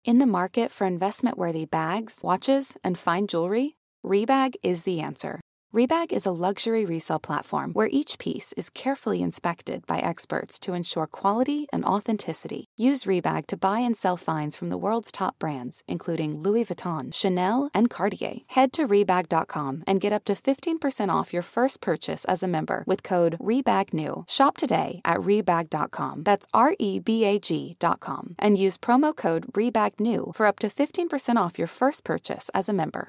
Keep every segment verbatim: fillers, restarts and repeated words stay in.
In the market for investment-worthy bags, watches, and fine jewelry, Rebag is the answer. Rebag is a luxury resale platform where each piece is carefully inspected by experts to ensure quality and authenticity. Use Rebag to buy and sell finds from the world's top brands, including Louis Vuitton, Chanel, and Cartier. Head to Rebag dot com and get up to fifteen percent off your first purchase as a member with code REBAGNEW. Shop today at Rebag dot com. That's R E B A G dot com. And use promo code REBAGNEW for up to fifteen percent off your first purchase as a member.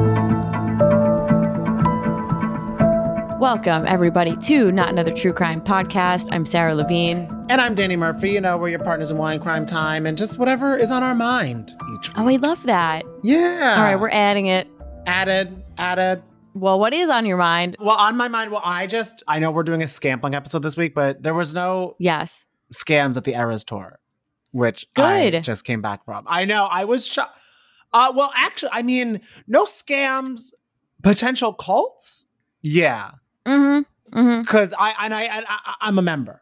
Welcome, everybody, to Not Another True Crime Podcast. I'm Sarah Levine. And I'm Danny Murphy. You know, we're your partners in wine crime time and just whatever is on our mind each week. Oh, I love that. Yeah. All right, we're adding it. Added, added. Well, what is on your mind? Well, on my mind, well, I just, I know we're doing a Scampling episode this week, but there was no Yes. scams at the Eras Tour, which Good. I just came back from. I know, I was shocked. Uh, well, actually, I mean, no scams, potential cults? Yeah. Mm-hmm. Mm-hmm. Because I and I, I I'm a member.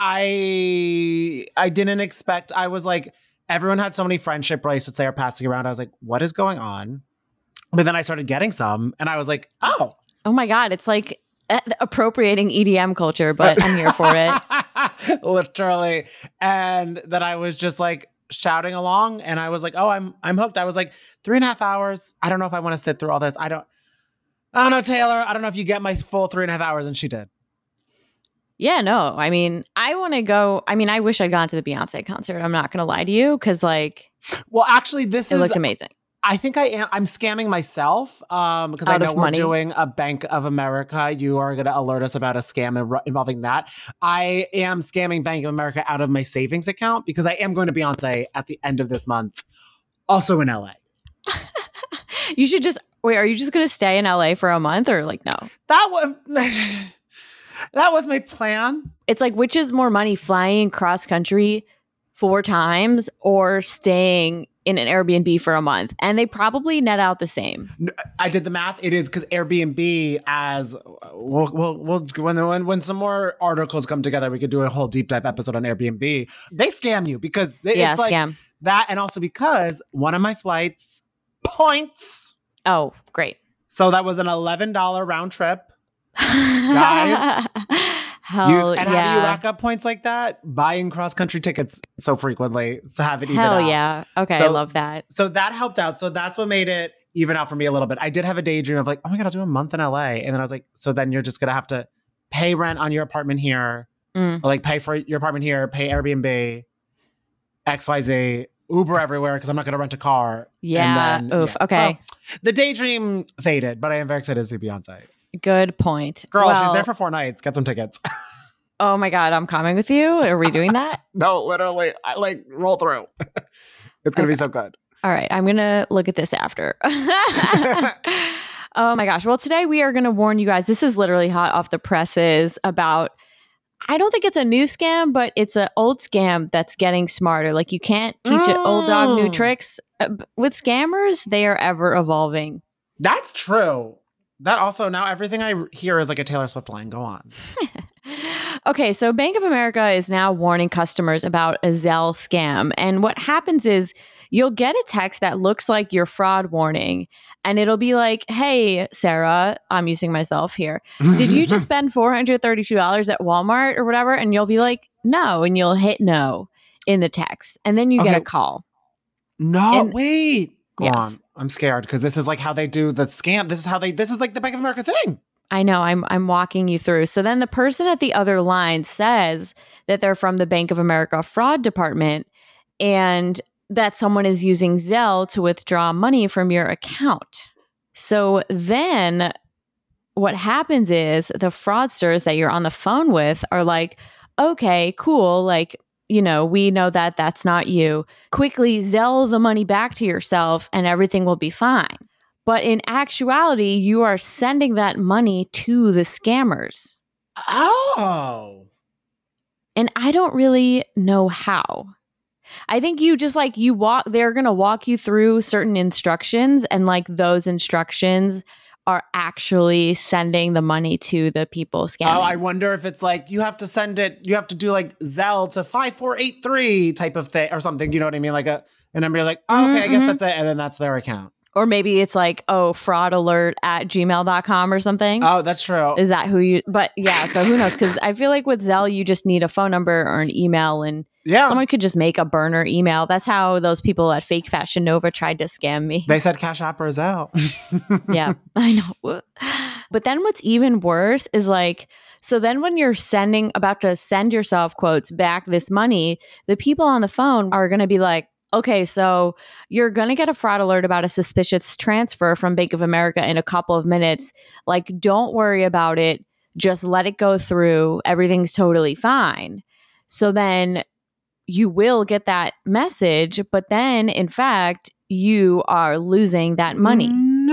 I, I I didn't expect. I was like, everyone had so many friendship bracelets they were passing around. I was like, what is going on? But then I started getting some, and I was like, oh, Oh my God, it's like uh, appropriating E D M culture, but I'm here for it. Literally. And then I was just like shouting along, and I was like, oh, I'm I'm hooked. I was like, three and a half hours. I don't know if I want to sit through all this. I don't. I don't know, Taylor. I don't know if you get my full three and a half hours, and she did. Yeah, no. I mean, I want to go. I mean, I wish I'd gone to the Beyonce concert. I'm not going to lie to you because, like, well, actually, this it is looked amazing. I think I am. I'm scamming myself um, because I Out know of we're money. doing a Bank of America. You are going to alert us about a scam in- involving that. I am scamming Bank of America out of my savings account because I am going to Beyonce at the end of this month, also in L A. You should just wait. Are you just going to stay in L A for a month or like no? That was that was my plan. It's like, which is more money, flying cross country four times or staying in an Airbnb for a month? And they probably net out the same. I did the math. It is because Airbnb, as we'll, we'll, we'll when, when when some more articles come together, we could do a whole deep dive episode on Airbnb. They scam you because they, Yeah, it's like scam. that, and also because one of my flights points. Oh, great. So that was an eleven dollars round trip. Guys. Hell Use, and yeah. how do you rack up points like that? Buying cross-country tickets so frequently to have it even Hell out. yeah. Okay, So- I love that. So that helped out. So that's what made it even out for me a little bit. I did have a daydream of like, oh my God, I'll do a month in L A. And then I was like, so then you're just going to have to pay rent on your apartment here, Mm. or like pay for your apartment here, pay Airbnb, X Y Z, Uber everywhere because I'm not going to rent a car. Yeah. And then, Oof. yeah. Okay. So the daydream faded, but I am very excited to see Beyonce. Good point. Girl, she's Well, there for four nights. Get some tickets. Oh my God, I'm coming with you. Are we doing that? No, literally. I like roll through. It's going to Okay. be so good. All right. I'm going to look at this after. Oh my gosh. Well, today we are going to warn you guys. This is literally hot off the presses about, I don't think it's a new scam, but it's an old scam that's getting smarter. Like you can't teach an old dog new Mm. tricks. Uh, b- With scammers, they are ever evolving. That's true. That also, now everything I hear is like a Taylor Swift line. Go on. Okay, so Bank of America is now warning customers about a Zelle scam. And what happens is you'll get a text that looks like your fraud warning. And it'll be like, hey, Sarah, I'm using myself here. Did you just spend four hundred thirty-two dollars at Walmart or whatever? And you'll be like, no. And you'll hit no in the text. And then you get Okay. a call. No, And- wait. Go Yes. on. I'm scared because this is like how they do the scam. This is how they, this is like the Bank of America thing. I know, I'm I'm walking you through. So then the person at the other line says that they're from the Bank of America fraud department and that someone is using Zelle to withdraw money from your account. So then what happens is the fraudsters that you're on the phone with are like, okay, cool. Like, you know, we know that that's not you. Quickly Zelle the money back to yourself and everything will be fine. But in actuality, you are sending that money to the scammers. Oh. And I don't really know how. I think you just like you walk, they're going to walk you through certain instructions. And like those instructions are actually sending the money to the people scamming. Oh, I wonder if it's like you have to send it, you have to do like Zelle to five four eight three type of thing or something. You know what I mean? Like a, a number, you're like, oh, okay, mm-hmm. I guess that's it. And then that's their account. Or maybe it's like, oh, fraud alert at gmail dot com or something. Oh, that's true. Is that who you, but yeah, so who knows? Because I feel like with Zelle, you just need a phone number or an email, and yeah. someone could just make a burner email. That's how those people at Fake Fashion Nova tried to scam me. They said Cash App or Zelle. Yeah, I know. But then what's even worse is like, so then when you're sending, about to send yourself, quotes, back this money, the people on the phone are going to be like, okay, so you're going to get a fraud alert about a suspicious transfer from Bank of America in a couple of minutes. Like, don't worry about it. Just let it go through. Everything's totally fine. So then you will get that message, but then, in fact, you are losing that money.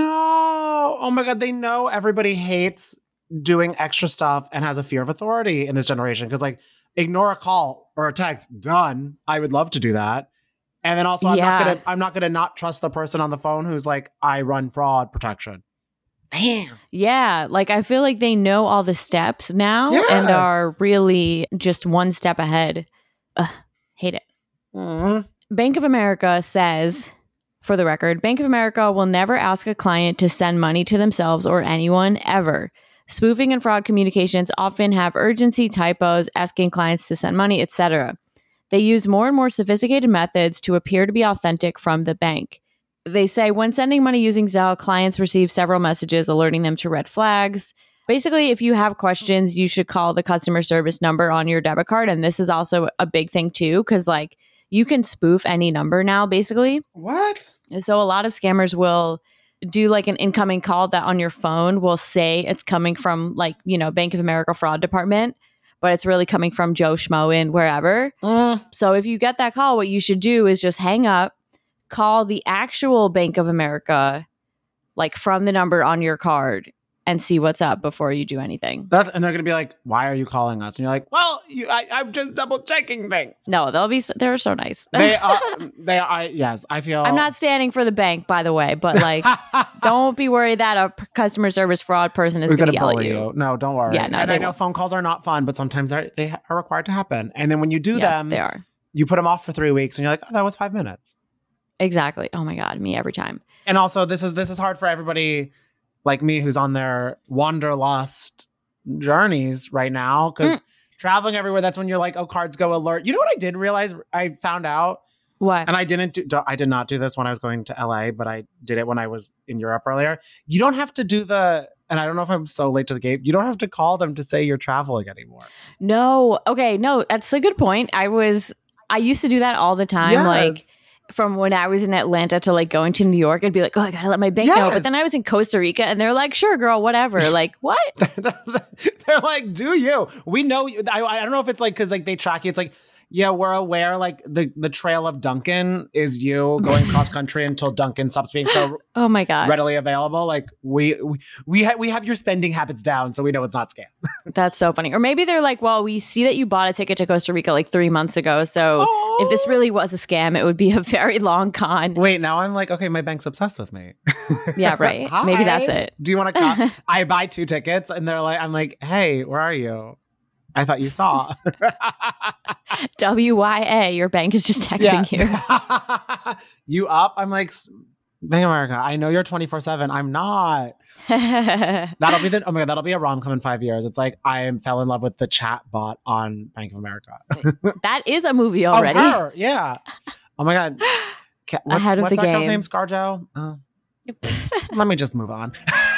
No. Oh my God. They know everybody hates doing extra stuff and has a fear of authority in this generation. Because, like, ignore a call or a text. Done. I would love to do that. And then also, I'm yeah. not gonna, I'm not gonna not trust the person on the phone who's like, I run fraud protection. Damn. Yeah, like I feel like they know all the steps now yes. and are really just one step ahead. Ugh, hate it. Mm-hmm. Bank of America says, for the record, Bank of America will never ask a client to send money to themselves or anyone ever. Spoofing and fraud communications often have urgency typos, asking clients to send money, et cetera. They use more and more sophisticated methods to appear to be authentic from the bank. They say when sending money using Zelle, clients receive several messages alerting them to red flags. Basically, if you have questions, you should call the customer service number on your debit card. And this is also a big thing too, because like you can spoof any number now, basically. What? So a lot of scammers will do like an incoming call that on your phone will say it's coming from like, you know, Bank of America fraud department, but it's really coming from Joe Schmo in wherever. Mm. So if you get that call, what you should do is just hang up, call the actual Bank of America, like from the number on your card, and see what's up before you do anything. That's, and they're going to be like, why are you calling us? And you're like, well, you, I, I'm just double checking things. No, they'll be, they're so nice. They are, they are, yes, I feel. I'm not standing for the bank, by the way, but like, don't be worried that a customer service fraud person is going to yell at you. you. No, don't worry. Yeah, no, and I know won't. phone calls are not fun, but sometimes they are required to happen. And then when you do yes, them, they are. You put them off for three weeks and you're like, oh, that was five minutes. Exactly. Oh my God, me every time. And also this is, this is hard for everybody like me who's on their wanderlust journeys right now. Cause mm. traveling everywhere, that's when you're like, oh, cards go alert. You know what I did realize? I found out. What? And I didn't do, I did not do this when I was going to L A, but I did it when I was in Europe earlier. You don't have to do the, and I don't know if I'm so late to the game, you don't have to call them to say you're traveling anymore. No. Okay. No, that's a good point. I was, I used to do that all the time. Yes. Like, from when I was in Atlanta to like going to New York, I'd be like, oh, I gotta let my bank yes. know. But then I was in Costa Rica and they're like, sure, girl, whatever. Like, what? They're like, do you? We know you. I, I don't know if it's like, cause like they track you. It's like, yeah, we're aware like the, the trail of Dunkin' is you going cross country until Dunkin' stops being so oh my God. readily available. Like we we we, ha- we have your spending habits down, so we know it's not scam. That's so funny. Or maybe they're like, well, we see that you bought a ticket to Costa Rica like three months ago. So oh. if this really was a scam, it would be a very long con. Wait, now I'm like, okay, my bank's obsessed with me. Yeah, right. Maybe that's it. Do you want to call? I buy two tickets and they're like, I'm like, hey, where are you? I thought you saw. W Y A, your bank is just texting yeah. you. You up? I'm like, Bank of America, I know you're twenty-four seven. I'm not. That'll be the, oh my God, that'll be a rom-com in five years. It's like, I am fell in love with the chat bot on Bank of America. That is a movie already. Oh, her, yeah. Oh my God. What, Ahead of what's the that game. girl's name? ScarJo? Oh. Let me just move on.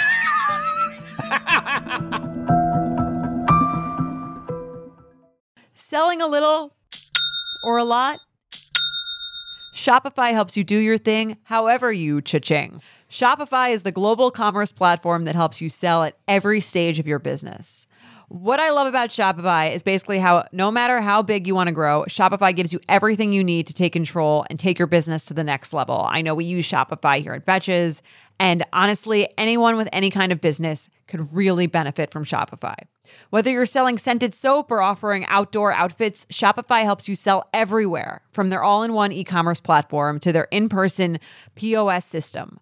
Selling a little or a lot? Shopify helps you do your thing however you cha-ching. Shopify is the global commerce platform that helps you sell at every stage of your business. What I love about Shopify is basically how no matter how big you want to grow, Shopify gives you everything you need to take control and take your business to the next level. I know we use Shopify here at Betches, and honestly, anyone with any kind of business could really benefit from Shopify. Whether you're selling scented soap or offering outdoor outfits, Shopify helps you sell everywhere, from their all-in-one e-commerce platform to their in-person P O S system.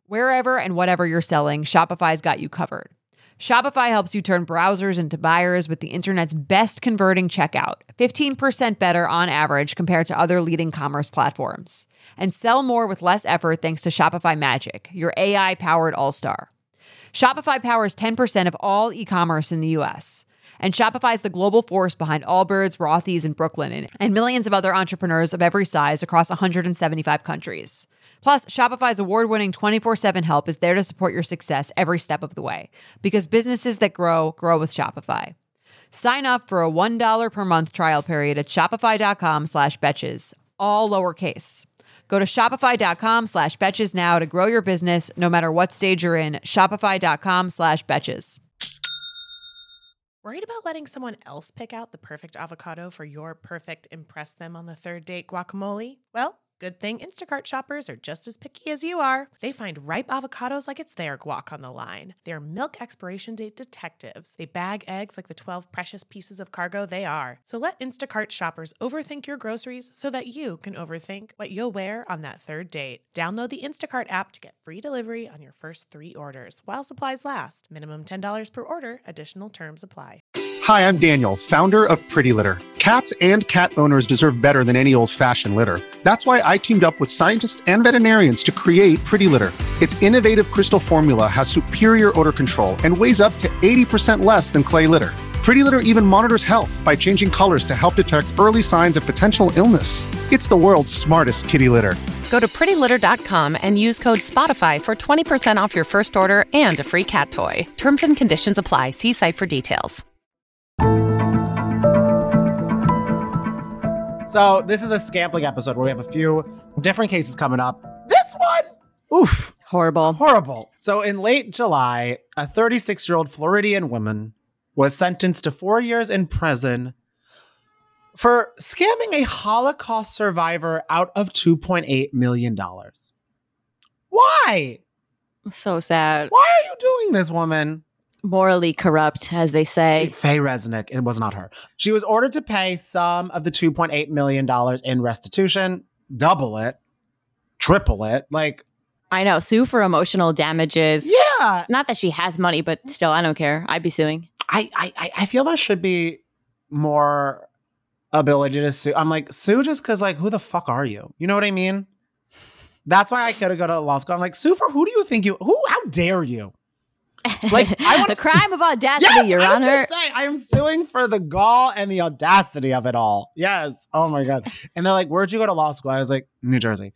Wherever and whatever you're selling, Shopify's got you covered. Shopify helps you turn browsers into buyers with the internet's best converting checkout, fifteen percent better on average compared to other leading commerce platforms. And sell more with less effort thanks to Shopify Magic, your A I-powered all-star. Shopify powers ten percent of all e-commerce in the U S. And Shopify is the global force behind Allbirds, Rothy's, and Brooklinen, and millions of other entrepreneurs of every size across one hundred seventy-five countries. Plus, Shopify's award-winning twenty-four seven help is there to support your success every step of the way. Because businesses that grow, grow with Shopify. Sign up for a one dollar per month trial period at shopify.com slash betches, all lowercase. Go to shopify.com slash betches now to grow your business no matter what stage you're in. Shopify.com slash betches. Worried about letting someone else pick out the perfect avocado for your perfect impress them on the third date guacamole? Well, good thing Instacart shoppers are just as picky as you are. They find ripe avocados like it's their guac on the line. They're milk expiration date detectives. They bag eggs like the twelve precious pieces of cargo they are. So let Instacart shoppers overthink your groceries so that you can overthink what you'll wear on that third date. Download the Instacart app to get free delivery on your first three orders while supplies last. Minimum ten dollars per order. Additional terms apply. Hi, I'm Daniel, founder of Pretty Litter. Cats and cat owners deserve better than any old-fashioned litter. That's why I teamed up with scientists and veterinarians to create Pretty Litter. Its innovative crystal formula has superior odor control and weighs up to eighty percent less than clay litter. Pretty Litter even monitors health by changing colors to help detect early signs of potential illness. It's the world's smartest kitty litter. Go to pretty litter dot com and use code SPOTIFY for twenty percent off your first order and a free cat toy. Terms and conditions apply. See site for details. So this is a Scampling episode where we have a few different cases coming up. This one, oof, Horrible. horrible. So in late July, a thirty-six-year-old Floridian woman was sentenced to four years in prison for scamming a Holocaust survivor out of two point eight million dollars. Why? So sad. Why are you doing this, woman? Morally corrupt, as they say. Faye Resnick. It was not her. She was ordered to pay some of the two point eight million dollars in restitution, double it, triple it. Like, I know. Sue for emotional damages. yeah. Not that she has money, but still, I don't care. I'd be suing. I, I, I feel there should be more ability to sue. I'm like, sue just because, like, who the fuck are you? You know what I mean? That's why I could have gone to law school. I'm like, sue for who do you think you, who, how dare you? Like, I want the crime of audacity, yes, Your I was Honor. gonna say, I am suing for the gall and the audacity of it all. Yes. Oh my God. And they're like, where'd you go to law school? I was like, New Jersey.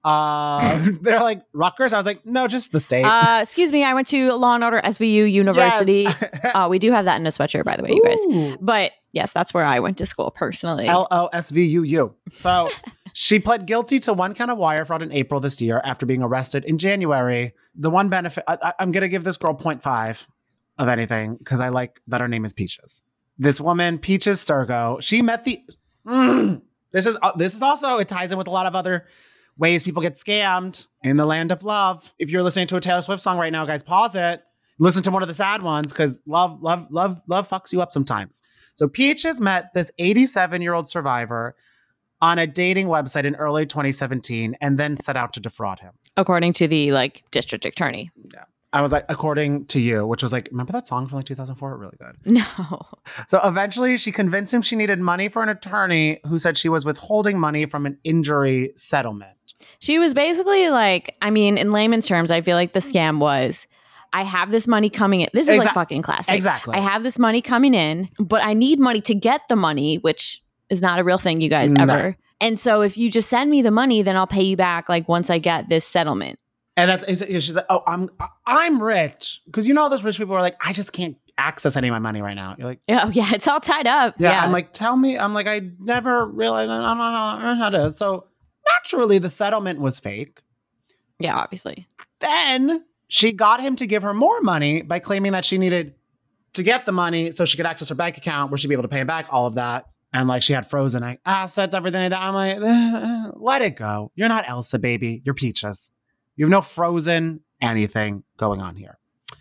Uh, they're like, Rutgers? I was like, no, just the state. Uh, excuse me, I went to Law and Order S V U University. Yes. uh, we do have that in a sweatshirt, by the way, you guys. Ooh. But yes, that's where I went to school personally. L O S V U U. So she pled guilty to one count of wire fraud in April this year after being arrested in January. The one benefit, I, I, I'm going to give this girl zero point five of anything because I like that her name is Peaches. This woman, Peaches Sturgo, she met the, mm, this is, uh, this is also, it ties in with a lot of other ways people get scammed in the land of love. If you're listening to a Taylor Swift song right now, guys, pause it. Listen to one of the sad ones because love, love, love, love fucks you up sometimes. So Peaches met this eighty-seven-year-old survivor on a dating website in early twenty seventeen and then set out to defraud him. According to the like district attorney. Yeah. I was like, according to you, which was like, remember that song from like two thousand four? Really good. No. So eventually she convinced him she needed money for an attorney who said she was withholding money from an injury settlement. She was basically like, I mean, in layman's terms, I feel like the scam was, I have this money coming in. This is Exa- like fucking classic. Exactly. I have this money coming in, but I need money to get the money, which is not a real thing, you guys, ever. No. And so if you just send me the money, then I'll pay you back like once I get this settlement. And that's, she's like, oh, I'm I'm rich. Because you know, those rich people are like, I just can't access any of my money right now. You're like, Oh, yeah, it's all tied up. yeah. Yeah. I'm like, tell me. I'm like, I never realized, I don't know how, how to. So naturally, the settlement was fake. yeah, obviously. Then she got him to give her more money by claiming that she needed to get the money so she could access her bank account where she'd be able to pay him back all of that. And like she had frozen like, assets, everything like that. I'm like, uh, let it go. You're not Elsa, baby. You're Peaches. You have no frozen anything going on here.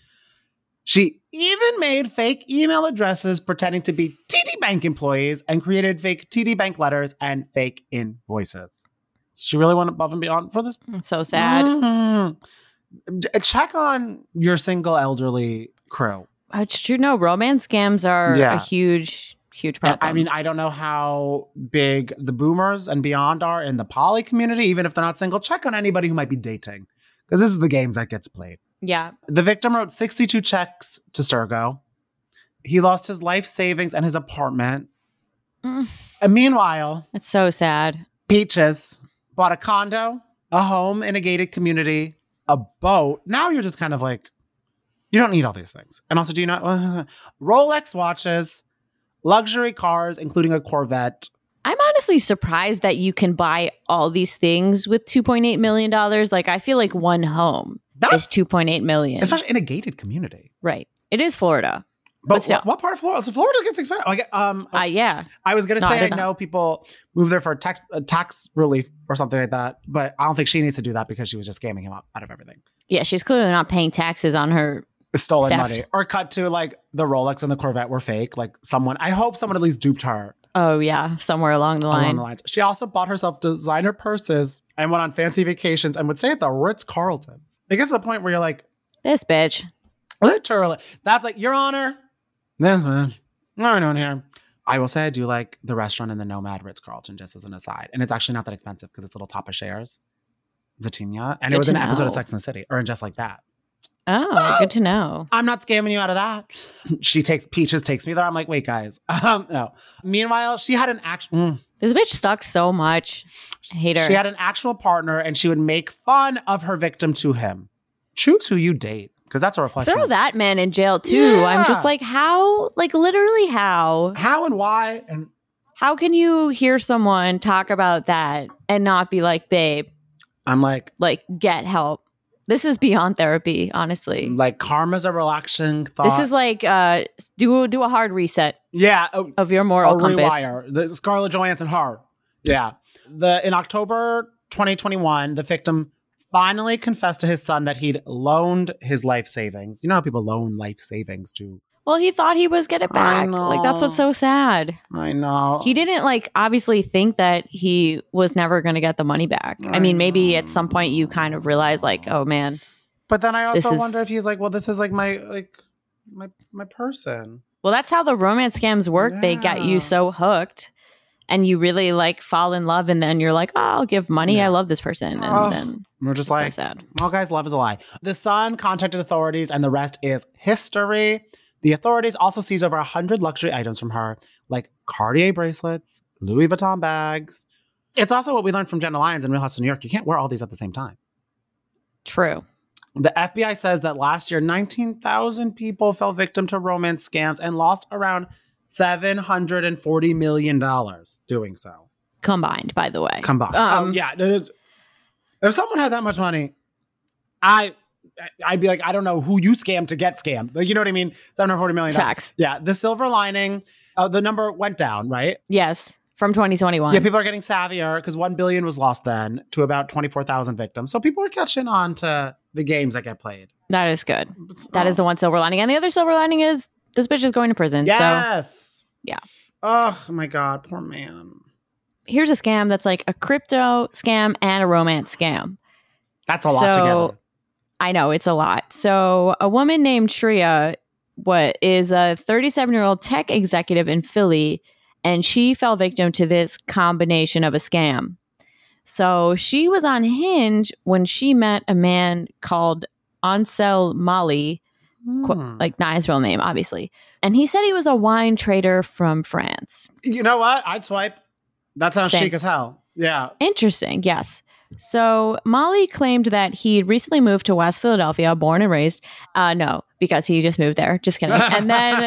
She even made fake email addresses pretending to be T D Bank employees and created fake T D Bank letters and fake invoices. She really went above and beyond for this. It's so sad. Mhm. D- check on your single elderly crew. It's true. No, romance scams are Yeah. a huge, huge And problem. I mean, I don't know how big the boomers and beyond are in the poly community, even if they're not single. Check on anybody who might be dating, because this is the games that gets played. yeah. The victim wrote sixty-two checks to Sturgo. He lost his life savings and his apartment. Mm. And meanwhile, It's so sad. Peaches bought a condo, a home in a gated community, a boat. Now you're just kind of like, you don't need all these things. And also, do you not? Rolex watches, luxury cars, including a Corvette. I'm honestly surprised that you can buy all these things with two point eight million dollars. Like, I feel like one home That's is two point eight million dollars. especially in a gated community. Right. It is Florida. But, But still. what, what part of Florida? So Florida gets expensive. Like, um, Uh, yeah. I was gonna No, I say I, did not. know people move there for tax uh, tax relief or something like that, but I don't think she needs to do that because she was just scamming him up out of everything. Yeah. She's clearly not paying taxes on her. Stolen Theft. money, or cut to like the Rolex and the Corvette were fake. Like someone, I hope someone at least duped her Oh, yeah. Somewhere along the line. along the lines. She also bought herself designer purses and went on fancy vacations and would stay at the Ritz Carlton. It gets to the point where you're like, This bitch. literally, that's like, Your Honor, this man, what are we doing here? I will say I do like the restaurant in the Nomad Ritz Carlton, just as an aside, and it's actually not that expensive because it's little Tapa shares, Zatina, and Good it was to an episode of know. Sex and the City, or in Just Like That. Oh, So- good to know. I'm not scamming you out of that. She takes Peaches takes me there. I'm like, wait, guys. Um, no. Meanwhile, she had an actual This bitch sucks so much. I hate her. she had an actual partner, and she would make fun of her victim to him. Choose who you date, because that's a reflection. Throw that man in jail too. I'm Yeah. just like, how? Like, literally, how? How and why, and How can you hear someone talk about that and not be like, babe, I'm like, like, get help? This is beyond therapy, honestly. like karma's a relaxing thought. This is like, uh, do do a hard reset yeah, a, of your a moral compass. rewire. The Scarlett Johansson her. Yeah. The in October twenty twenty-one, the victim finally confessed to his son that he'd loaned his life savings. You know how people loan life savings to. Well, he thought he was get it I back. Like, that's what's so sad. I know. He didn't like obviously think that he was never going to get the money back. I mean, maybe at some point you kind of realize like, oh man, But then I This also is- wonder if he's like, well, this is like my like my my person. well, that's how the romance scams work. They get Yeah. you so hooked and you really like fall in love and then you're like, oh, I'll give money. Yeah. I love this person. And Oh, then We're just it's like, so sad. well, guys, love is a lie. The son contacted authorities, and the rest is history. The authorities also seized over one hundred luxury items from her, like Cartier bracelets, Louis Vuitton bags. It's also what we learned from Jenna Lyons in Real House of New York. You can't wear all these at the same time. True. The F B I says that last year, nineteen thousand people fell victim to romance scams and lost around seven hundred forty million dollars doing so. Combined, by the way. Combined. Um, oh, yeah. If someone had that much money, I, I'd be like, I don't know who you scammed to get scammed. Like, you know what I mean? seven hundred forty million dollars. Facts. Yeah. The silver lining, uh, the number went down, right? Yes. From twenty twenty-one. Yeah, people are getting savvier because one billion was lost then to about twenty-four thousand victims. So people are catching on to the games that get played. That is good. That is the one silver lining. And the other silver lining is this bitch is going to prison. So Yes. yeah. Oh my God, poor man. here's a scam that's like a crypto scam and a romance scam. That's a lot So, together. I know it's a lot. So a woman named Shreya, what is a thirty-seven-year-old tech executive in Philly, and she fell victim to this combination of a scam. So she was on Hinge when she met a man called Ansel Mali, qu- Hmm. like not his real name, obviously. And he said he was a wine trader from France. You know what? I'd swipe. That sounds Same. chic as hell. Yeah. Interesting, yes. So Molly claimed that he had recently moved to West Philadelphia, born and raised. Uh, no, because he just moved there. Just kidding. And then,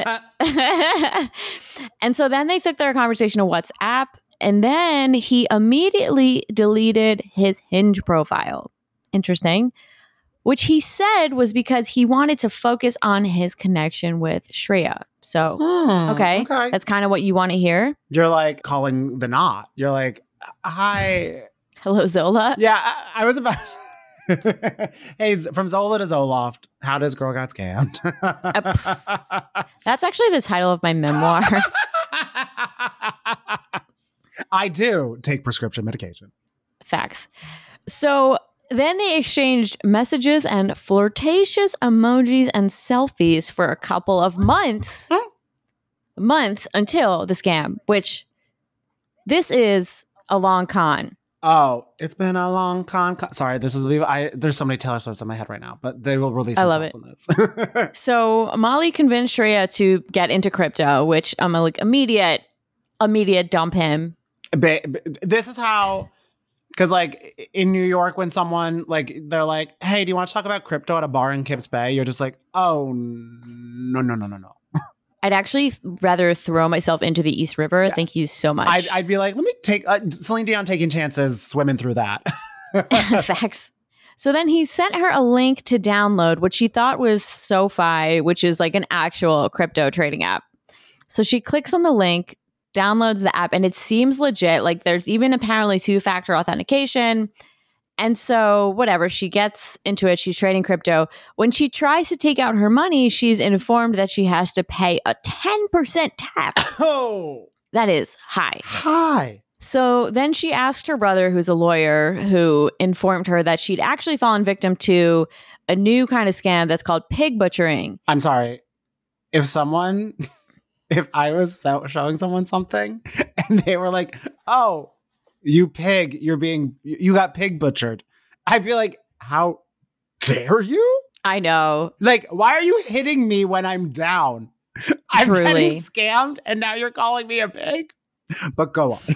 and so then they took their conversation to WhatsApp, and then he immediately deleted his Hinge profile. Interesting. Which he said was because he wanted to focus on his connection with Shreya. So, Hmm, okay, okay. that's kind of what you want to hear. You're like calling the knot. You're like, hi. Hello, Zola. Yeah, I, I was about. Hey, z- from Zola to Zoloft, how does girl got scammed? That's actually the title of my memoir. I do take prescription medication. Facts. So Then they exchanged messages and flirtatious emojis and selfies for a couple of months. Hmm. Months until the scam, which this is a long con. Oh, it's been a long con. con- Sorry, this is I. There's so many Taylor Swifts in my head right now, but they will release. I love themselves on this. So Molly convinced Shreya to get into crypto, which I'm like immediate, immediate dump him. Ba- ba- this is how, because like in New York, when someone like they're like, "Hey, do you want to talk about crypto at a bar in Kips Bay?" You're just like, "Oh no, no, no, no, no." I'd actually rather throw myself into the East River. Yeah. Thank you so much. I'd, I'd be like, let me take uh, Celine Dion taking chances, swimming through that. Facts. So then he sent her a link to download what she thought was SoFi, which is like an actual crypto trading app. So she clicks on the link, downloads the app, and it seems legit. Like there's even apparently two-factor authentication. And so whatever, she gets into it. She's trading crypto. When she tries to take out her money, she's informed that she has to pay a ten percent tax. Oh, that is high. High. So then she asked her brother, who's a lawyer, who informed her that she'd actually fallen victim to a new kind of scam that's called pig butchering. I'm sorry. If someone, if I was so- showing someone something and they were like, oh, you pig, you're being, you got pig butchered, I'd be like, how dare you? I know. Like, why are you hitting me when I'm down? I'm Truly. getting scammed and now you're calling me a pig? But go on.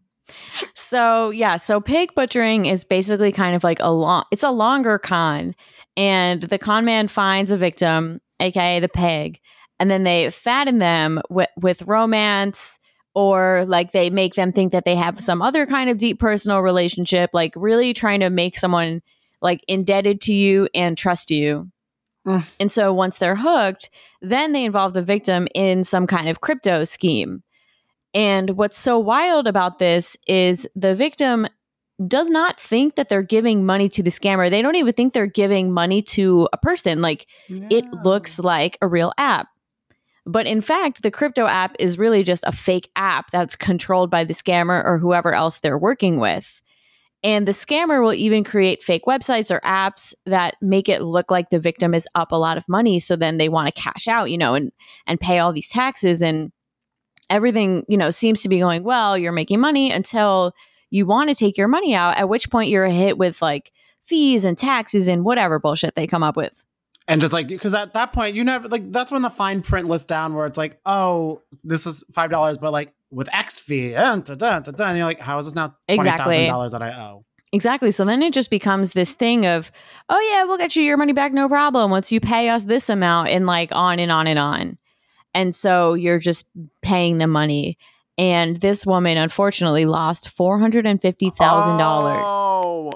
So, yeah. So pig butchering is basically kind of like a long, it's a longer con. And the con man finds a victim, aka the pig, and then they fatten them with, with romance, or like they make them think that they have some other kind of deep personal relationship, like really trying to make someone like indebted to you and trust you. Mm. And so once they're hooked, then they involve the victim in some kind of crypto scheme. And what's so wild about this is the victim does not think that they're giving money to the scammer. They don't even think they're giving money to a person. Like no. It looks like a real app. But in fact, the crypto app is really just a fake app that's controlled by the scammer or whoever else they're working with. And the scammer will even create fake websites or apps that make it look like the victim is up a lot of money. So then they want to cash out, you know, and, and pay all these taxes, and everything, you know, seems to be going well. You're making money until you want to take your money out, at which point you're hit with like fees and taxes and whatever bullshit they come up with. And just like, because at that point, you never, like, that's when the fine print lists down where it's like, oh, this is five dollars, but like with X fee, and, da, da, da, da, and you're like, how is this now twenty thousand dollars exactly. that I owe? Exactly. So then it just becomes this thing of, oh yeah, we'll get you your money back, no problem, once you pay us this amount, and like on and on and on. And so you're just paying the money. And this woman, unfortunately, lost four hundred fifty thousand dollars. Oh,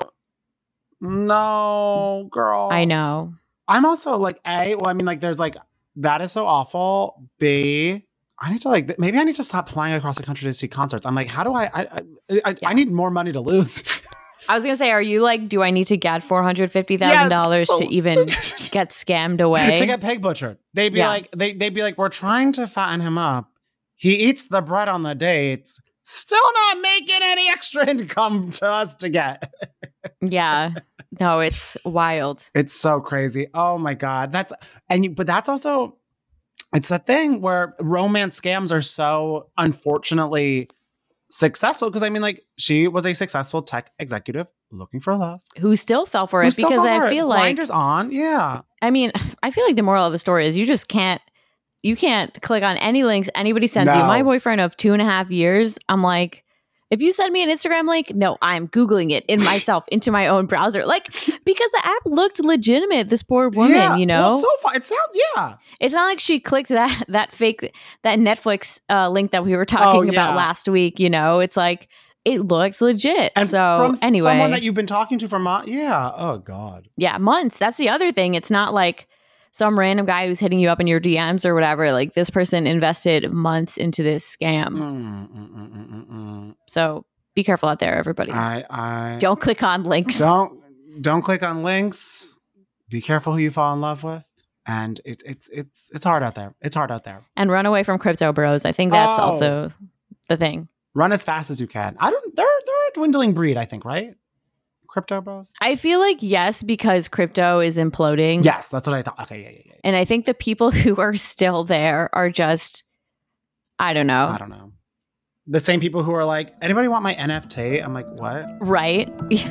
no, girl. I know. I'm also like, A, well, I mean, like, there's like, that is so awful. B, I need to like, maybe I need to stop flying across the country to see concerts. I'm like, how do I, I, I, I, yeah. I need more money to lose. I was going to say, are you like, do I need to get four hundred fifty thousand dollars yes, so, to even so, get scammed away? To get pig butchered. They'd be yeah. like, they, they'd be like, we're trying to fatten him up. He eats the bread on the dates. Still not making any extra income to us to get. Yeah. No, it's wild. It's so crazy. Oh my God. That's, and you, but that's also, it's the thing where romance scams are so unfortunately successful. Cause I mean, like, she was a successful tech executive looking for love. Who still fell for it because I feel like. Blinders on. Yeah. I mean, I feel like the moral of the story is you just can't, you can't click on any links anybody sends no. you. My boyfriend of two and a half years, I'm like, if you send me an Instagram link, no, I'm Googling it in myself into my own browser. Like, because the app looked legitimate, this poor woman, yeah. you know? Well, so far, it sounds, yeah. It's not like she clicked that that fake, that Netflix uh, link that we were talking oh, yeah. about last week, you know? It's like, it looks legit. And so from anyway. someone that you've been talking to for months. Yeah. Oh, God. Yeah, months. That's the other thing. It's not like some random guy who's hitting you up in your D Ms or whatever. Like, this person invested months into this scam. Mm, mm, mm, mm, mm. So be careful out there, everybody. I, I don't click on links. Don't don't click on links. Be careful who you fall in love with. And it's it's it's it's hard out there. It's hard out there. And run away from crypto bros. I think that's oh. also the thing. Run as fast as you can. I don't. They're they're a dwindling breed. I think, right? Crypto bros? I feel like yes, because crypto is imploding. Yes, that's what I thought. Okay, yeah, yeah, yeah. And I think the people who are still there are just, I don't know. I don't know. The same people who are like, anybody want my N F T? I'm like, what? Right?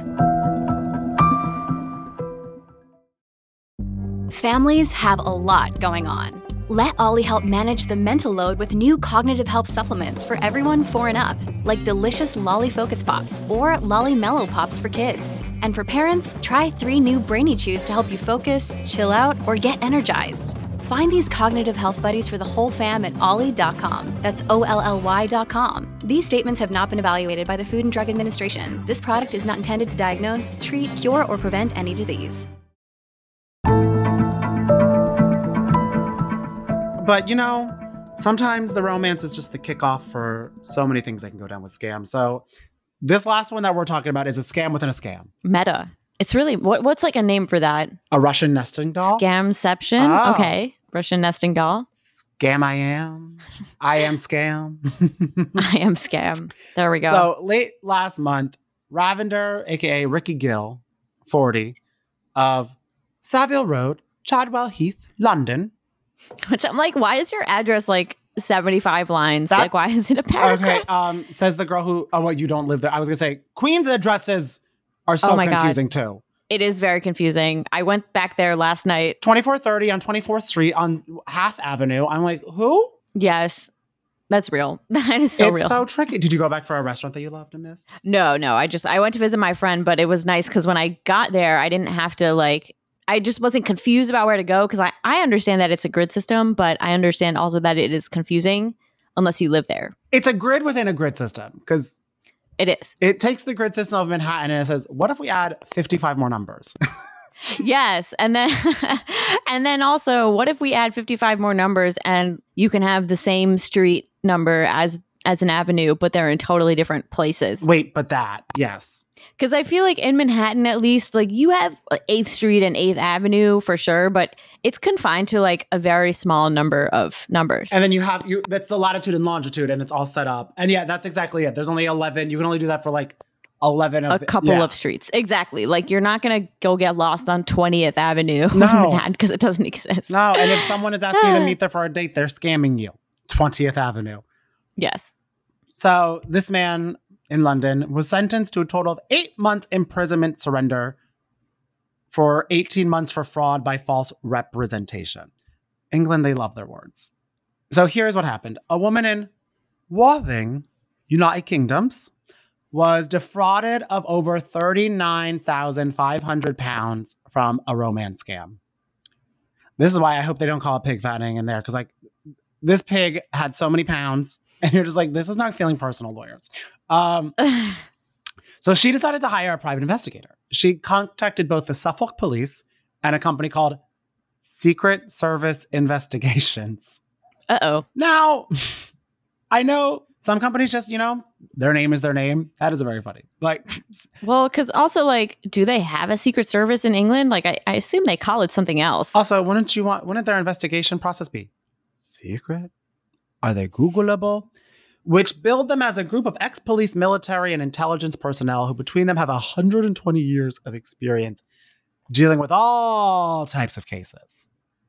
Families have a lot going on. Let Ollie help manage the mental load with new cognitive help supplements for everyone four and up, like delicious Lolly Focus Pops or Lolly Mellow Pops for kids. And for parents, try three new Brainy Chews to help you focus, chill out, or get energized. Find these cognitive health buddies for the whole fam at ollie dot com. That's O L L Y dot com. These statements have not been evaluated by the Food and Drug Administration. This product is not intended to diagnose, treat, cure, or prevent any disease. But, you know, sometimes the romance is just the kickoff for so many things that can go down with scams. So this last one that we're talking about is a scam within a scam. Meta. It's really, what, what's like a name for that? A Russian nesting doll? Scamception? Oh. Okay. Russian nesting doll. Scam I am. I am scam. I am scam. There we go. So late last month, Ravinder, a k a. Ricky Gill, forty, of Savile Road, Chadwell Heath, London. Which I'm like, why is your address like seventy-five lines? That- like, why is it a paragraph? Okay, um, says the girl who, oh, what, you don't live there. I was going to say, Queen's addresses are so Oh my God. confusing too. It is very confusing. I went back there last night. twenty-four thirty on twenty-fourth Street on Half Avenue. I'm like, who? Yes, that's real. That is so it's real. so tricky. Did you go back for a restaurant that you loved and missed? No, no. I just, I went to visit my friend, but it was nice because when I got there, I didn't have to like, I just wasn't confused about where to go because I, I understand that it's a grid system, but I understand also that it is confusing unless you live there. It's a grid within a grid system because It is. it takes the grid system of Manhattan and it says, what if we add fifty-five more numbers? Yes. And then, and then also, what if we add fifty-five more numbers and you can have the same street number as, as an avenue, but they're in totally different places? Wait, but that, yes. Because I feel like in Manhattan, at least, like you have eighth Street and eighth Avenue for sure, but it's confined to like a very small number of numbers. And then you have, you that's the latitude and longitude and it's all set up. And yeah, that's exactly it. There's only eleven. You can only do that for like eleven of a the, couple yeah. of streets. Exactly. Like you're not going to go get lost on twentieth Avenue in No. Manhattan because it doesn't exist. No, and if someone is asking you to meet there for a date, they're scamming you. twentieth Avenue. Yes. So this man in London was sentenced to a total of eight months imprisonment surrender for eighteen months for fraud by false representation. England, they love their words. So here's what happened. A woman in Worthing, United Kingdoms, was defrauded of over thirty-nine thousand five hundred pounds from a romance scam. This is why I hope they don't call it pig fattening in there, because like this pig had so many pounds, and you're just like, this is not feeling personal, lawyers. Um, so she decided to hire a private investigator. She contacted both the Suffolk Police and a company called Secret Service Investigations. Uh-oh. Now, I know some companies just, you know, their name is their name. That is very funny. Like, Well, because also, like, do they have a Secret Service in England? Like, I, I assume they call it something else. also, wouldn't you want, wouldn't their investigation process be secret? Are they Googleable? Which billed them as a group of ex-police, military, and intelligence personnel who between them have one hundred twenty years of experience dealing with all types of cases.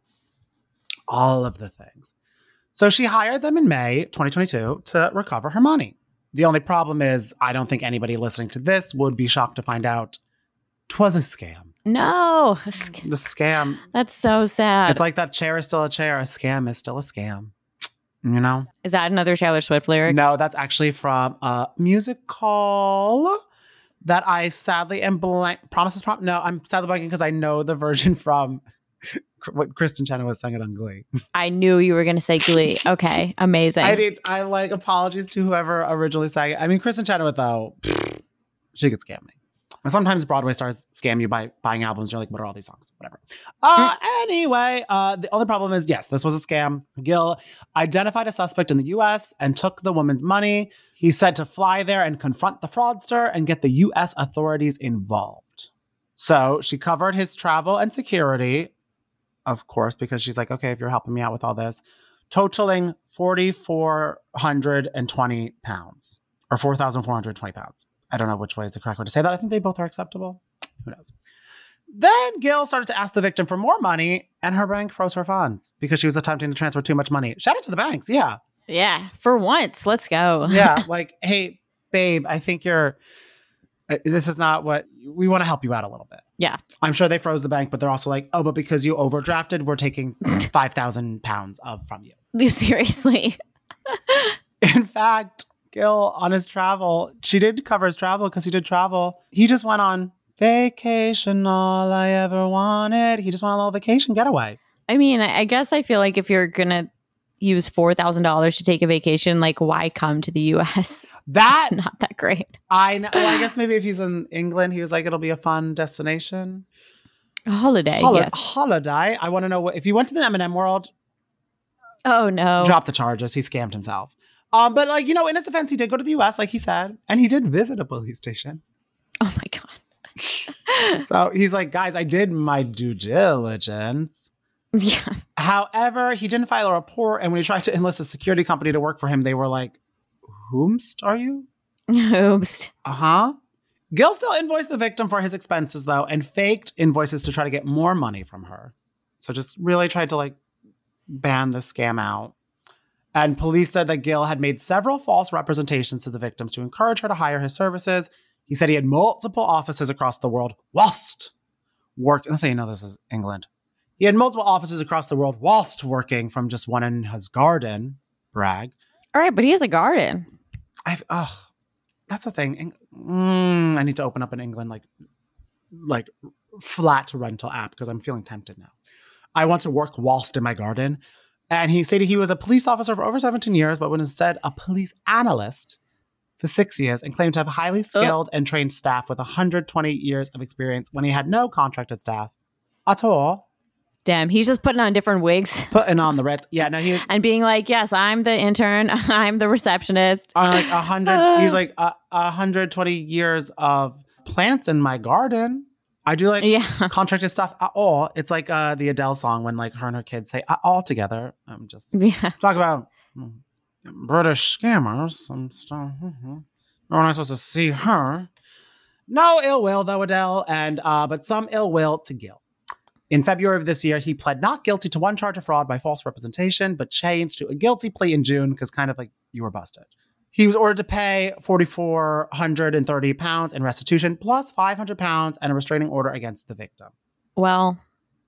All of the things. So she hired them in May twenty twenty-two to recover her money. The only problem is, I don't think anybody listening to this would be shocked to find out 'twas a scam. No. The scam. That's so sad. It's like that chair is still a chair. A scam is still a scam. You know? Is that another Taylor Swift lyric? No, that's actually from a musical that I sadly am blank. Promises Prom. No, I'm sadly blanking because I know the version from what Kristen Chenoweth sang it on Glee. I knew you were going to say Glee. Okay, amazing. I did. I like apologies to whoever originally sang it. I mean, Kristen Chenoweth though, pfft, she could scam me. And sometimes Broadway stars scam you by buying albums. You're like, what are all these songs? Whatever. Uh, anyway, uh, the only problem is, yes, this was a scam. Gill identified a suspect in the U S and took the woman's money. He's said to fly there and confront the fraudster and get the U S authorities involved. So she covered his travel and security, of course, because she's like, okay, if you're helping me out with all this, totaling four thousand four hundred twenty pounds or four thousand four hundred twenty pounds. I don't know which way is the correct way to say that. I think they both are acceptable. Who knows? Then Gil started to ask the victim for more money, and her bank froze her funds because she was attempting to transfer too much money. Shout out to the banks. Yeah. Yeah. For once. Let's go. Yeah. Like, hey, babe, I think you're, uh, this is not what, we want to help you out a little bit. Yeah. I'm sure they froze the bank, but they're also like, oh, but because you overdrafted, we're taking five thousand pounds of from you. Seriously. In fact, Gil, on his travel, she did cover his travel because he did travel. He just went on vacation, all I ever wanted. He just went on a little vacation getaway. I mean, I guess I feel like if you're going to use four thousand dollars to take a vacation, like, why come to the U S? That's not that great. I know. Well, I guess maybe if he's in England, he was like, it'll be a fun destination. A holiday, Hol- yes. Holiday. I want to know what, if you went to the M and M world, oh, no. drop the charges. He scammed himself. Um, but, like, you know, in his defense, he did go to the U S, like he said, and he did visit a police station. Oh, my God. So he's like, guys, I did my due diligence. Yeah. However, he didn't file a report. And when he tried to enlist a security company to work for him, they were like, whomst are you? Oops. Uh-huh. Gil still invoiced the victim for his expenses, though, and faked invoices to try to get more money from her. So just really tried to, like, ban the scam out. And police said that Gil had made several false representations to the victims to encourage her to hire his services. He said he had multiple offices across the world whilst work. Let's say you know this is England. He had multiple offices across the world whilst working from just one in his garden. Brag. All right, but he has a garden. I've oh, that's the thing. Mm, I need to open up in England like like flat rental app because I'm feeling tempted now. I want to work whilst in my garden. And he stated he was a police officer for over seventeen years, but was instead a police analyst for six years and claimed to have highly skilled oh. and trained staff with one hundred twenty years of experience when he had no contracted staff at all. Damn, he's just putting on different wigs. Putting on the Ritz. Yeah, no, he and being like, yes, I'm the intern. I'm the receptionist. Uh, like a hundred, he's like a uh, hundred twenty years of plants in my garden. I do like yeah. contracted stuff at all. It's like uh, the Adele song when like her and her kids say at all together. I'm just yeah. talk about mm, British scammers and stuff. Mm-hmm. How am I supposed to see her? No ill will though, Adele, and uh, but some ill will to Gil. In February of this year, he pled not guilty to one charge of fraud by false representation, but changed to a guilty plea in June because kind of like you were busted. He was ordered to pay four thousand four hundred thirty pounds in restitution plus five hundred pounds and a restraining order against the victim. Well,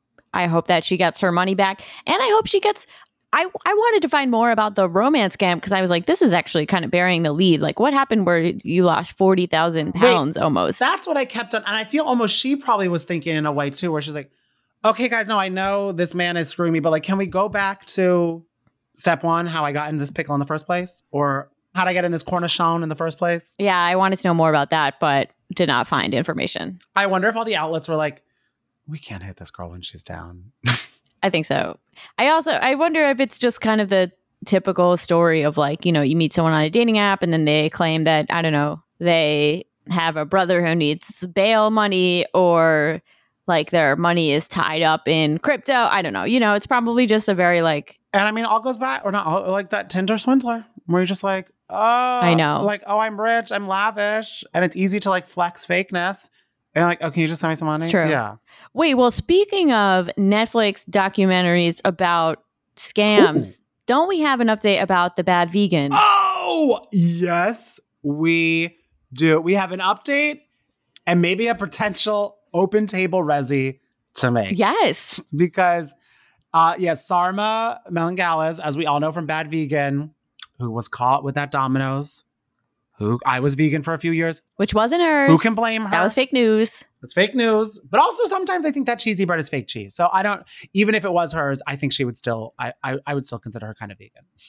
I hope that she gets her money back. And I hope she gets... I, I wanted to find more about the romance scam because I was like, this is actually kind of bearing the lead. Like, what happened where you lost forty thousand pounds Wait, almost? That's what I kept on. And I feel almost she probably was thinking in a way, too, where she's like, okay, guys, no, I know this man is screwing me, but like, can we go back to step one, how I got in this pickle in the first place? Or how did I get in this cornichon in the first place? Yeah, I wanted to know more about that, but did not find information. I wonder if all the outlets were like, we can't hit this girl when she's down. I think so. I also, I wonder if it's just kind of the typical story of like, you know, you meet someone on a dating app and then they claim that, I don't know, they have a brother who needs bail money or like their money is tied up in crypto. I don't know. You know, it's probably just a very like. And I mean, all goes back or not all, like that Tinder swindler where you're just like, oh, I know. Like, oh, I'm rich. I'm lavish. And it's easy to like flex fakeness. And like, oh, can you just send me some money? It's true. Yeah. Wait, well, speaking of Netflix documentaries about scams, Ooh. Don't we have an update about The Bad Vegan? Oh, yes, we do. We have an update and maybe a potential open table resi to make. Yes. Because, uh, yes, Sarma Melangales, as we all know from Bad Vegan, who was caught with that Domino's, who I was vegan for a few years. Which wasn't hers. Who can blame her? That was fake news. It's fake news. But also sometimes I think that cheesy bread is fake cheese. So I don't, even if it was hers, I think she would still, I I, I would still consider her kind of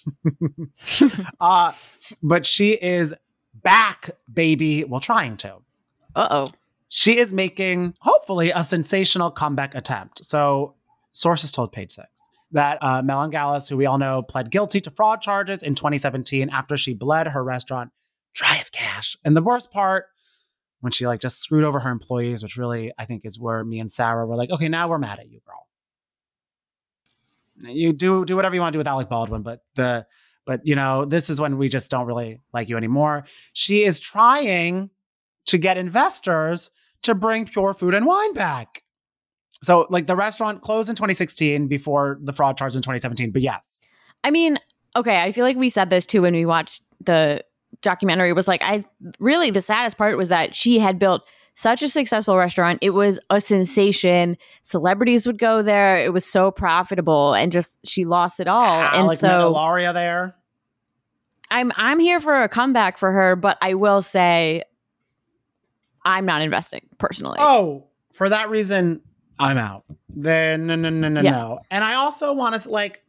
vegan. uh, but she is back, baby. Well, trying to. Uh-oh. She is making, hopefully, a sensational comeback attempt. So sources told Page Six that uh, Melangales, who we all know, pled guilty to fraud charges in twenty seventeen after she bled her restaurant dry of cash. And the worst part, when she like just screwed over her employees, which really I think is where me and Sarah were like, okay, now we're mad at you, girl. You do do whatever you want to do with Alec Baldwin, but the but you know, this is when we just don't really like you anymore. She is trying to get investors to bring Pure Food and Wine back. So like the restaurant closed in twenty sixteen before the fraud charge in twenty seventeen. But yes. I mean, okay, I feel like we said this too when we watched the documentary. It was like, I really, the saddest part was that she had built such a successful restaurant. It was a sensation. Celebrities would go there. It was so profitable, and just she lost it all. Ah, and like so Lauria there. I'm I'm here for a comeback for her, but I will say I'm not investing personally. Oh, for that reason, I'm out. Then no, no, no, no, Yeah. no. And I also want to like,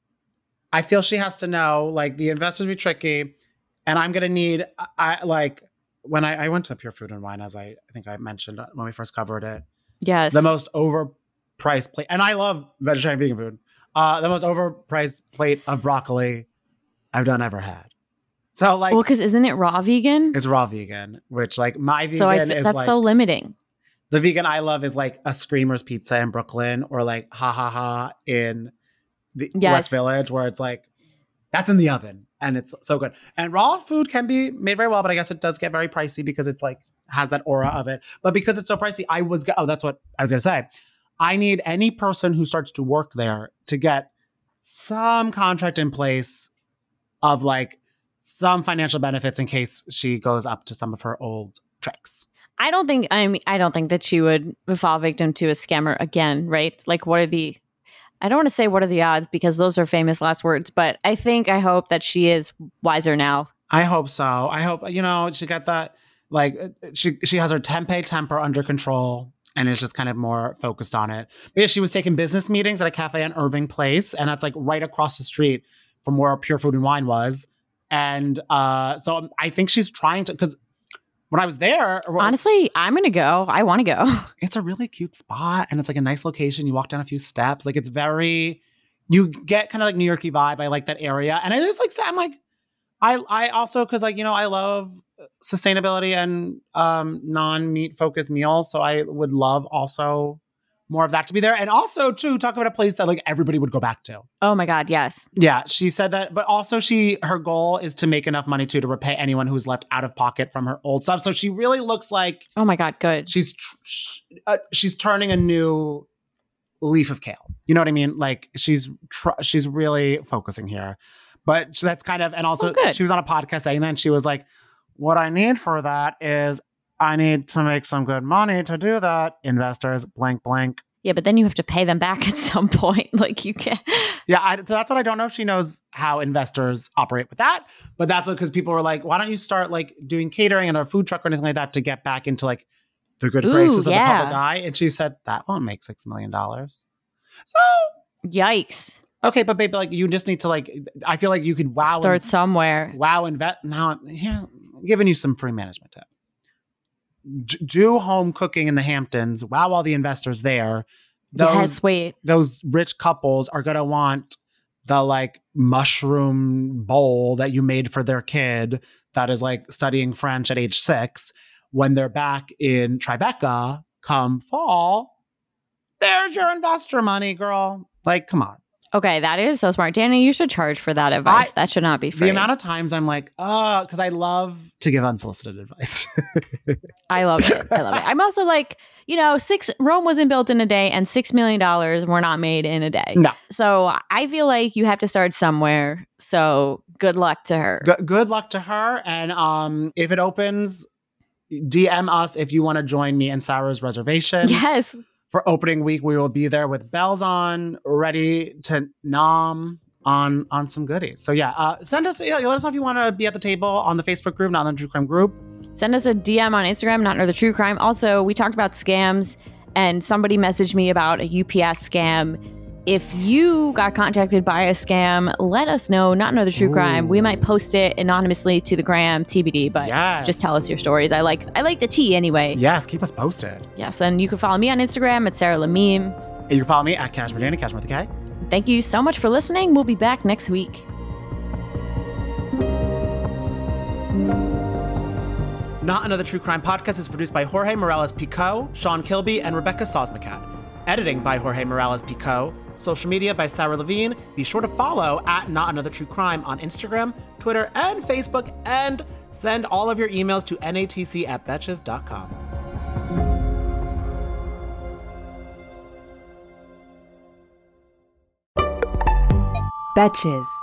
I feel she has to know like the investors be tricky, and I'm gonna need I like when I, I went to Pure Food and Wine, as I, I think I mentioned when we first covered it. Yes, The most overpriced plate, and I love vegetarian vegan food. Uh, the most overpriced plate of broccoli I've done ever had. So like, well, because isn't it raw vegan? it's raw vegan, which like my vegan So I f- is that's like so limiting. the vegan I love is like a Screamers Pizza in Brooklyn or like Ha Ha Ha in the Yes. West Village, where it's like that's in the oven and it's so good. And raw food can be made very well, but I guess it does get very pricey because it's like has that aura of it. But because it's so pricey, I was go- oh that's what I was gonna say. I need any person who starts to work there to get some contract in place of like some financial benefits in case she goes up to some of her old tricks. I don't think I mean I don't think that she would fall victim to a scammer again, right? Like, what are the I don't want to say what are the odds because those are famous last words, but I think I hope that she is wiser now. I hope so. I hope, you know, she got that, like, she she has her tempeh temper under control and is just kind of more focused on it. Because she was taking business meetings at a cafe on Irving Place, and that's like right across the street from where Pure Food and Wine was. And uh, so I think she's trying to, because when I was there, Honestly, I'm going to go. I want to go. it's a really cute spot and it's like a nice location. You walk down a few steps. Like it's very, you get kind of like New York-y vibe. I like that area. And I just like, I'm like, I I also, cause like, you know, I love sustainability and um, non-meat focused meals. So I would love also more of that to be there. And also too, talk about a place that like everybody would go back to. Oh my God, yes. Yeah, she said that, but also she, her goal is to make enough money too to repay anyone who's left out of pocket from her old stuff. So she really looks like Oh my God, good. she's tr- sh- uh, she's turning a new leaf of kale. You know what I mean? Like she's tr- she's really focusing here. But that's kind of, and also Oh, good. she was on a podcast saying that, and she was like, what I need for that is I need to make some good money to do that. Investors, blank, blank. Yeah, but then you have to pay them back at some point. Like you can't. Yeah, I, so that's what I don't know if she knows how investors operate with that. But that's what, because people were like, why don't you start like doing catering and a food truck or anything like that to get back into like the good Ooh, graces of yeah. the public eye? And she said, that won't make six million dollars. So, Yikes. okay, but baby, like you just need to like, I feel like you could wow. Start somewhere. Wow, invest. Now, here, I'm giving you some free management tip. D- do home cooking in the Hamptons. Wow, all the investors there. Those, yes, wait. those rich couples are going to want the like mushroom bowl that you made for their kid that is like studying French at age six. When they're back in Tribeca come fall, there's your investor money, girl. Like, come on. Okay, that is so smart. Danny, you should charge for that advice. I- that should not be free. The amount of times I'm like, oh, because I love to give unsolicited advice. I love it. I love it. I'm also like, you know, six Rome wasn't built in a day and six million dollars were not made in a day. No. So I feel like you have to start somewhere. So good luck to her. G- good luck to her. And um, if it opens, D M us if you want to join me and Sarah's reservation. Yes. For opening week, we will be there with bells on, ready to nom on on some goodies. So yeah, uh, send us, yeah, let us know if you want to be at the table on the Facebook group, Not Another True Crime group. Send us a D M on Instagram, Not Another True Crime. Also, we talked about scams and somebody messaged me about a U P S scam. If you got contacted by a scam, let us know. Not Another True Ooh. Crime. We might post it anonymously to the gram, T B D, but Yes. just tell us your stories. I like I like the tea anyway. Yes, keep us posted. Yes, and you can follow me on Instagram at Sarah Lamim. And you can follow me at Cashmere Danny, Cashmere with a K. Thank you so much for listening. We'll be back next week. Not Another True Crime podcast is produced by Jorge Morales-Pico, Sean Kilby, and Rebecca Sosmacat. Editing by Jorge Morales-Pico. Social media by Sarah Levine. Be sure to follow at Not Another True Crime on Instagram, Twitter, and Facebook, and send all of your emails to natc at betches dot com. Betches.